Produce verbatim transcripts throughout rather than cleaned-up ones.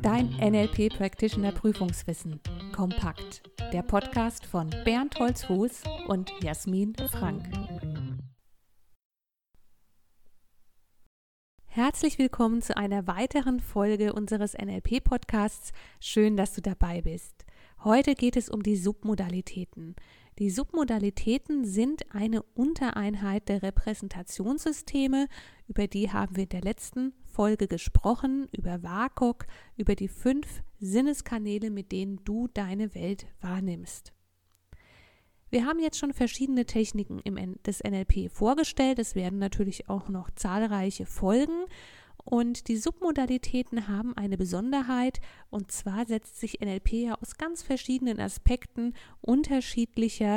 Dein N L P Practitioner Prüfungswissen. Kompakt. Der Podcast von Bernd Holzfuß und Jasmin Frank. Herzlich willkommen zu einer weiteren Folge unseres N L P Podcasts. Schön, dass du dabei bist. Heute geht es um die Submodalitäten. Die Submodalitäten sind eine Untereinheit der Repräsentationssysteme, über die haben wir in der letzten Folge gesprochen, über W A K O K, über die fünf Sinneskanäle, mit denen du deine Welt wahrnimmst. Wir haben jetzt schon verschiedene Techniken im N- des N L P vorgestellt, es werden natürlich auch noch zahlreiche folgen. Und die Submodalitäten haben eine Besonderheit, und zwar setzt sich N L P ja aus ganz verschiedenen Aspekten unterschiedlicher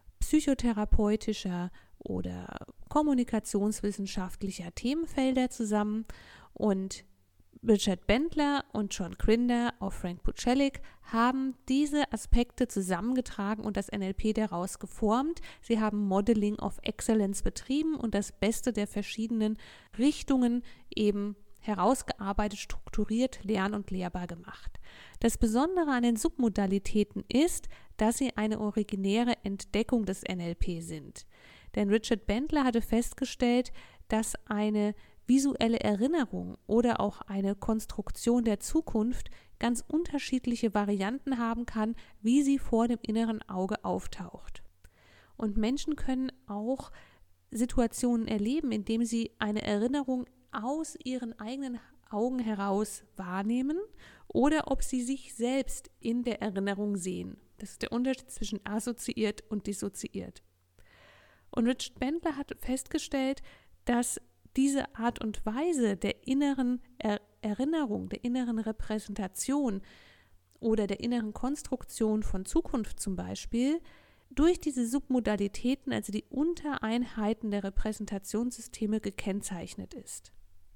psychotherapeutischer oder kommunikationswissenschaftlicher Themenfelder zusammen. Und Richard Bandler und John Grinder auf Frank Pucelik haben diese Aspekte zusammengetragen und das N L P daraus geformt. Sie haben Modeling of Excellence betrieben und das Beste der verschiedenen Richtungen eben herausgearbeitet, strukturiert, lern- und lehrbar gemacht. Das Besondere an den Submodalitäten ist, dass sie eine originäre Entdeckung des N L P sind. Denn Richard Bandler hatte festgestellt, dass eine visuelle Erinnerung oder auch eine Konstruktion der Zukunft ganz unterschiedliche Varianten haben kann, wie sie vor dem inneren Auge auftaucht. Und Menschen können auch Situationen erleben, indem sie eine Erinnerung aus ihren eigenen Augen heraus wahrnehmen oder ob sie sich selbst in der Erinnerung sehen. Das ist der Unterschied zwischen assoziiert und dissoziiert. Und Richard Bandler hat festgestellt, dass diese Art und Weise der inneren er- Erinnerung, der inneren Repräsentation oder der inneren Konstruktion von Zukunft zum Beispiel, durch diese Submodalitäten, also die Untereinheiten der Repräsentationssysteme, gekennzeichnet ist.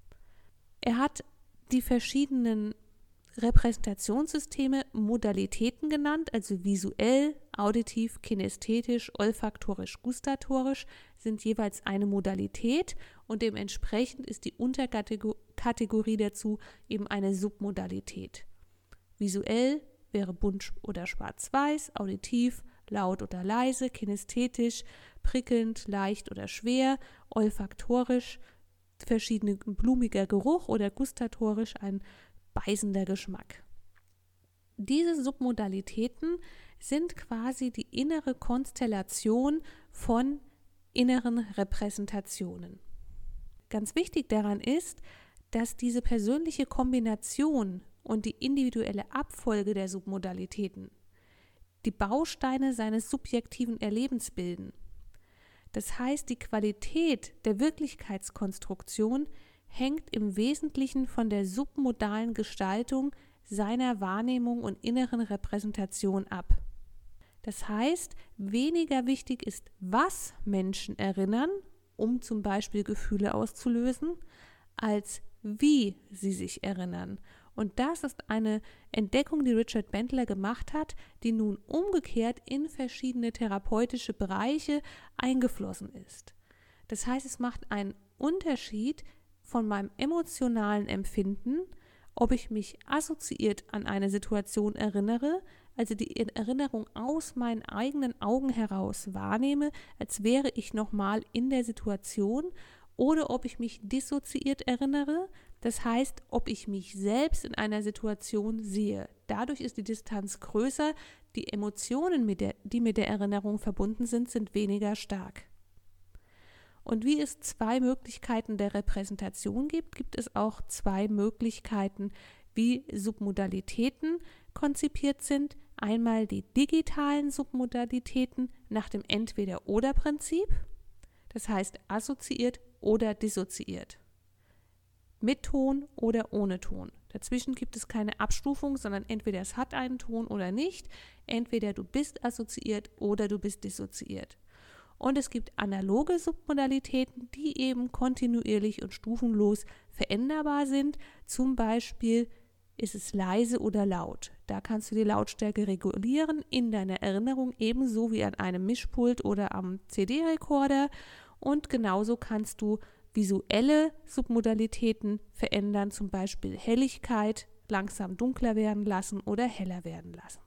Er hat die verschiedenen Repräsentationssysteme Modalitäten genannt, also visuell, auditiv, kinästhetisch, olfaktorisch, gustatorisch sind jeweils eine Modalität und dementsprechend ist die Unterkategorie dazu eben eine Submodalität. Visuell wäre bunt oder schwarz-weiß, auditiv, laut oder leise, kinästhetisch, prickelnd, leicht oder schwer, olfaktorisch, verschiedene blumiger Geruch oder gustatorisch ein beißender Geschmack. Diese Submodalitäten sind quasi die innere Konstellation von inneren Repräsentationen. Ganz wichtig daran ist, dass diese persönliche Kombination und die individuelle Abfolge der Submodalitäten die Bausteine seines subjektiven Erlebens bilden. Das heißt, die Qualität der Wirklichkeitskonstruktion hängt im Wesentlichen von der submodalen Gestaltung seiner Wahrnehmung und inneren Repräsentation ab. Das heißt, weniger wichtig ist, was Menschen erinnern, um zum Beispiel Gefühle auszulösen, als wie sie sich erinnern. Und das ist eine Entdeckung, die Richard Bandler gemacht hat, die nun umgekehrt in verschiedene therapeutische Bereiche eingeflossen ist. Das heißt, es macht einen Unterschied von meinem emotionalen Empfinden, ob ich mich assoziiert an eine Situation erinnere, also die Erinnerung aus meinen eigenen Augen heraus wahrnehme, als wäre ich nochmal in der Situation, oder ob ich mich dissoziiert erinnere, das heißt, ob ich mich selbst in einer Situation sehe. Dadurch ist die Distanz größer, die Emotionen, mit der, die mit der Erinnerung verbunden sind, sind weniger stark. Und wie es zwei Möglichkeiten der Repräsentation gibt, gibt es auch zwei Möglichkeiten, wie Submodalitäten konzipiert sind. Einmal die digitalen Submodalitäten nach dem Entweder-oder-Prinzip, das heißt assoziiert oder dissoziiert. Mit Ton oder ohne Ton. Dazwischen gibt es keine Abstufung, sondern entweder es hat einen Ton oder nicht. Entweder du bist assoziiert oder du bist dissoziiert. Und es gibt analoge Submodalitäten, die eben kontinuierlich und stufenlos veränderbar sind. Zum Beispiel ist es leise oder laut. Da kannst du die Lautstärke regulieren in deiner Erinnerung, ebenso wie an einem Mischpult oder am C D-Rekorder. Und genauso kannst du visuelle Submodalitäten verändern, zum Beispiel Helligkeit, langsam dunkler werden lassen oder heller werden lassen.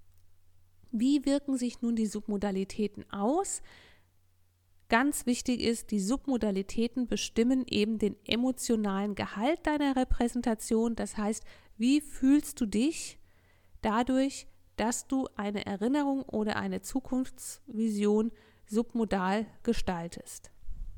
Wie wirken sich nun die Submodalitäten aus? Ganz wichtig ist, die Submodalitäten bestimmen eben den emotionalen Gehalt deiner Repräsentation. Das heißt, wie fühlst du dich dadurch, dass du eine Erinnerung oder eine Zukunftsvision submodal gestaltest.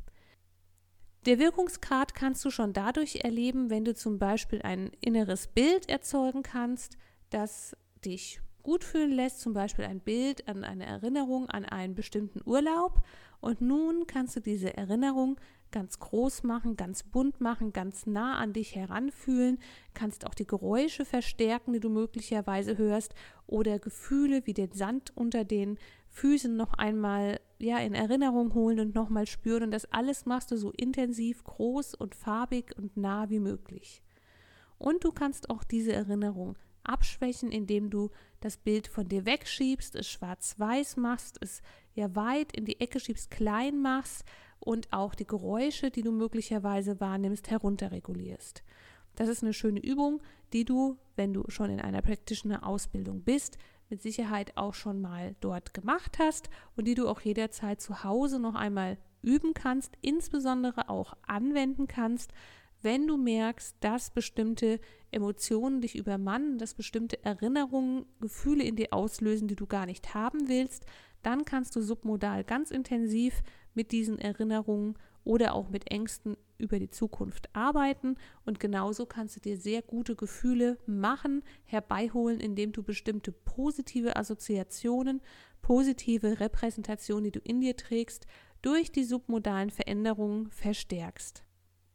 Der Wirkungsgrad kannst du schon dadurch erleben, wenn du zum Beispiel ein inneres Bild erzeugen kannst, das dich gut fühlen lässt, zum Beispiel ein Bild an eine Erinnerung an einen bestimmten Urlaub. Und nun kannst du diese Erinnerung ganz groß machen, ganz bunt machen, ganz nah an dich heranfühlen, kannst auch die Geräusche verstärken, die du möglicherweise hörst, oder Gefühle wie den Sand unter den Füßen noch einmal ja, in Erinnerung holen und nochmal spüren. Und das alles machst du so intensiv, groß und farbig und nah wie möglich. Und du kannst auch diese Erinnerung abschwächen, indem du das Bild von dir wegschiebst, es schwarz-weiß machst, es ja weit in die Ecke schiebst, klein machst und auch die Geräusche, die du möglicherweise wahrnimmst, herunterregulierst. Das ist eine schöne Übung, die du, wenn du schon in einer Practitioner Ausbildung bist, mit Sicherheit auch schon mal dort gemacht hast und die du auch jederzeit zu Hause noch einmal üben kannst, insbesondere auch anwenden kannst, wenn du merkst, dass bestimmte Emotionen dich übermannen, dass bestimmte Erinnerungen, Gefühle in dir auslösen, die du gar nicht haben willst, dann kannst du submodal ganz intensiv mit diesen Erinnerungen oder auch mit Ängsten über die Zukunft arbeiten und genauso kannst du dir sehr gute Gefühle machen, herbeiholen, indem du bestimmte positive Assoziationen, positive Repräsentationen, die du in dir trägst, durch die submodalen Veränderungen verstärkst.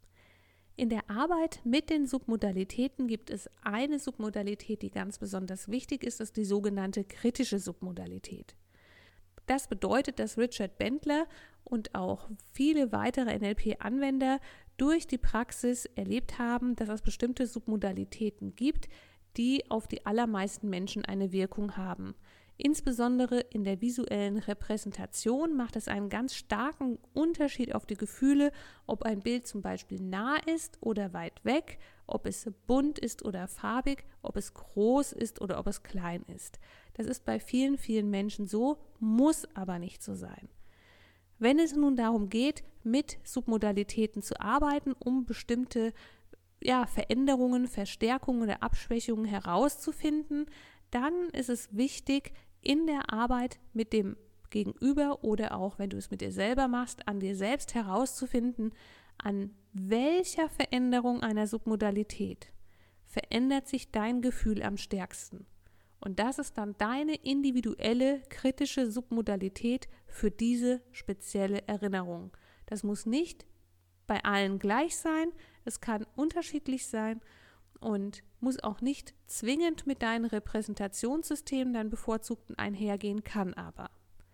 In der Arbeit mit den Submodalitäten gibt es eine Submodalität, die ganz besonders wichtig ist, das ist die sogenannte kritische Submodalität. Das bedeutet, dass Richard Bandler und auch viele weitere N L P-Anwender durch die Praxis erlebt haben, dass es bestimmte Submodalitäten gibt, die auf die allermeisten Menschen eine Wirkung haben. Insbesondere in der visuellen Repräsentation macht es einen ganz starken Unterschied auf die Gefühle, ob ein Bild zum Beispiel nah ist oder weit weg, ob es bunt ist oder farbig, ob es groß ist oder ob es klein ist. Das ist bei vielen, vielen Menschen so, muss aber nicht so sein. Wenn es nun darum geht, mit Submodalitäten zu arbeiten, um bestimmte ja, Veränderungen, Verstärkungen oder Abschwächungen herauszufinden, dann ist es wichtig, in der Arbeit mit dem Gegenüber oder auch, wenn du es mit dir selber machst, an dir selbst herauszufinden, an welcher Veränderung einer Submodalität verändert sich dein Gefühl am stärksten. Und das ist dann deine individuelle kritische Submodalität für diese spezielle Erinnerung. Das muss nicht bei allen gleich sein, es kann unterschiedlich sein und muss auch nicht zwingend mit deinen Repräsentationssystemen, deinen bevorzugten einhergehen, kann aber.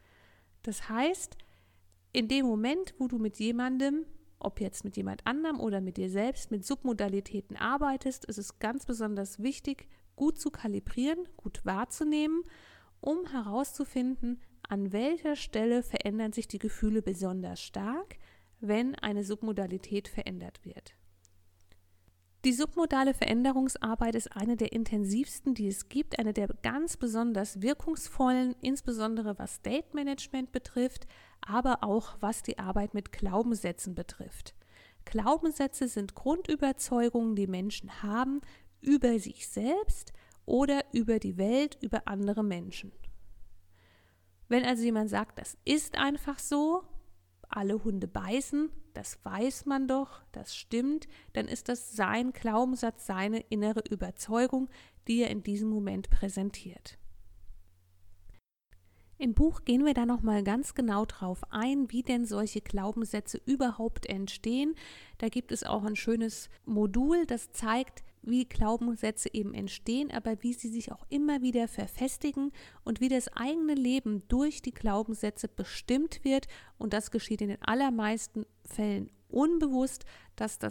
Das heißt, in dem Moment, wo du mit jemandem, ob jetzt mit jemand anderem oder mit dir selbst, mit Submodalitäten arbeitest, ist es ganz besonders wichtig, gut zu kalibrieren, gut wahrzunehmen, um herauszufinden, an welcher Stelle verändern sich die Gefühle besonders stark, wenn eine Submodalität verändert wird. Die submodale Veränderungsarbeit ist eine der intensivsten, die es gibt, eine der ganz besonders wirkungsvollen, insbesondere was State Management betrifft, aber auch was die Arbeit mit Glaubenssätzen betrifft. Glaubenssätze sind Grundüberzeugungen, die Menschen haben über sich selbst oder über die Welt, über andere Menschen. Wenn also jemand sagt, das ist einfach so, alle Hunde beißen, das weiß man doch, das stimmt, dann ist das sein Glaubenssatz, seine innere Überzeugung, die er in diesem Moment präsentiert. Im Buch gehen wir da nochmal ganz genau drauf ein, wie denn solche Glaubenssätze überhaupt entstehen. Da gibt es auch ein schönes Modul, das zeigt, wie Glaubenssätze eben entstehen, aber wie sie sich auch immer wieder verfestigen und wie das eigene Leben durch die Glaubenssätze bestimmt wird. Und das geschieht in den allermeisten Fällen unbewusst, dass das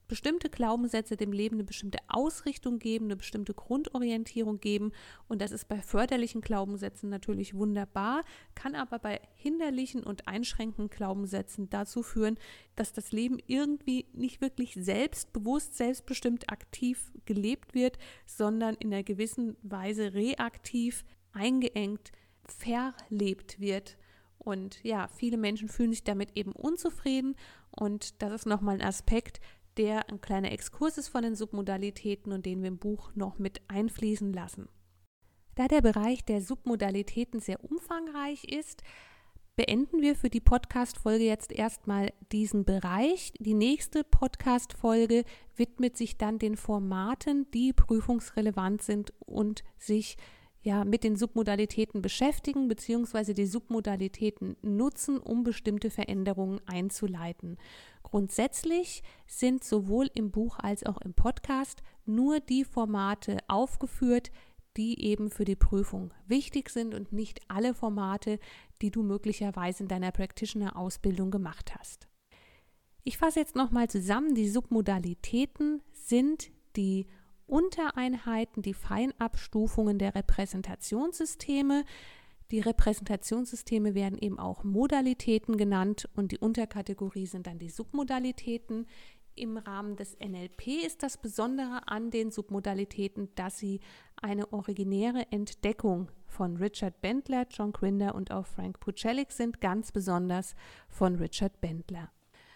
bestimmte Glaubenssätze dem Leben eine bestimmte Ausrichtung geben, eine bestimmte Grundorientierung geben. Und das ist bei förderlichen Glaubenssätzen natürlich wunderbar, kann aber bei hinderlichen und einschränkenden Glaubenssätzen dazu führen, dass das Leben irgendwie nicht wirklich selbstbewusst, selbstbestimmt aktiv gelebt wird, sondern in einer gewissen Weise reaktiv, eingeengt, verlebt wird. Und ja, viele Menschen fühlen sich damit eben unzufrieden und das ist nochmal ein Aspekt, der ein kleiner Exkurs ist von den Submodalitäten und den wir im Buch noch mit einfließen lassen. Da der Bereich der Submodalitäten sehr umfangreich ist, beenden wir für die Podcast-Folge jetzt erstmal diesen Bereich. Die nächste Podcast-Folge widmet sich dann den Formaten, die prüfungsrelevant sind und sich ja, mit den Submodalitäten beschäftigen bzw. die Submodalitäten nutzen, um bestimmte Veränderungen einzuleiten. Grundsätzlich sind sowohl im Buch als auch im Podcast nur die Formate aufgeführt, die eben für die Prüfung wichtig sind und nicht alle Formate, die du möglicherweise in deiner Practitioner-Ausbildung gemacht hast. Ich fasse jetzt nochmal zusammen, die Submodalitäten sind die Untereinheiten, die Feinabstufungen der Repräsentationssysteme. Die Repräsentationssysteme werden eben auch Modalitäten genannt und die Unterkategorie sind dann die Submodalitäten. Im Rahmen des N L P ist das Besondere an den Submodalitäten, dass sie eine originäre Entdeckung von Richard Bandler, John Grinder und auch Frank Pucelik sind, ganz besonders von Richard Bandler.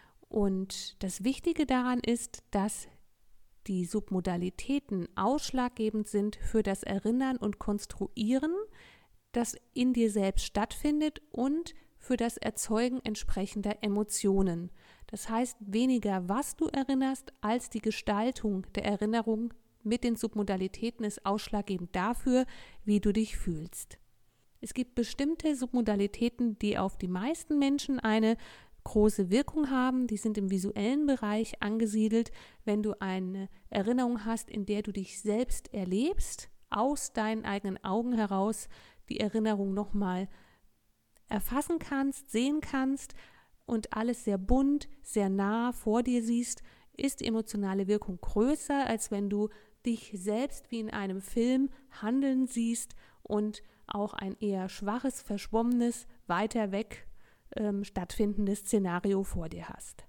Und das Wichtige daran ist, dass die Submodalitäten ausschlaggebend sind für das Erinnern und Konstruieren, das in dir selbst stattfindet und für das Erzeugen entsprechender Emotionen. Das heißt, weniger was du erinnerst, als die Gestaltung der Erinnerung mit den Submodalitäten ist ausschlaggebend dafür, wie du dich fühlst. Es gibt bestimmte Submodalitäten, die auf die meisten Menschen eine große Wirkung haben, die sind im visuellen Bereich angesiedelt. Wenn du eine Erinnerung hast, in der du dich selbst erlebst, aus deinen eigenen Augen heraus die Erinnerung nochmal erfassen kannst, sehen kannst und alles sehr bunt, sehr nah vor dir siehst, ist die emotionale Wirkung größer, als wenn du dich selbst wie in einem Film handeln siehst und auch ein eher schwaches, verschwommenes, weiter weg Ähm, stattfindendes Szenario vor dir hast.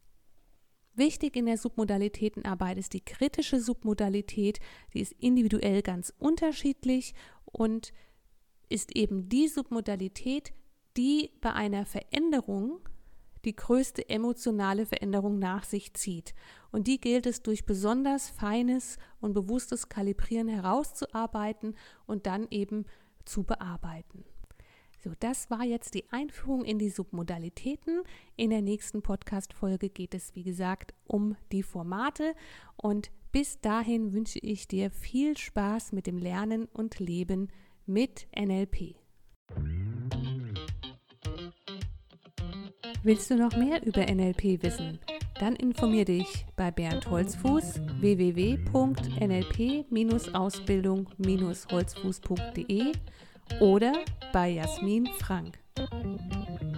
Wichtig in der Submodalitätenarbeit ist die kritische Submodalität, die ist individuell ganz unterschiedlich und ist eben die Submodalität, die bei einer Veränderung die größte emotionale Veränderung nach sich zieht. Und die gilt es durch besonders feines und bewusstes Kalibrieren herauszuarbeiten und dann eben zu bearbeiten. So, das war jetzt die Einführung in die Submodalitäten. In der nächsten Podcast-Folge geht es, wie gesagt, um die Formate. Und bis dahin wünsche ich dir viel Spaß mit dem Lernen und Leben mit N L P. Willst du noch mehr über N L P wissen? Dann informier dich bei Bernd Holzfuß w w w punkt n l p Ausbildung Holzfuß punkt de oder bei Jasmin Frank.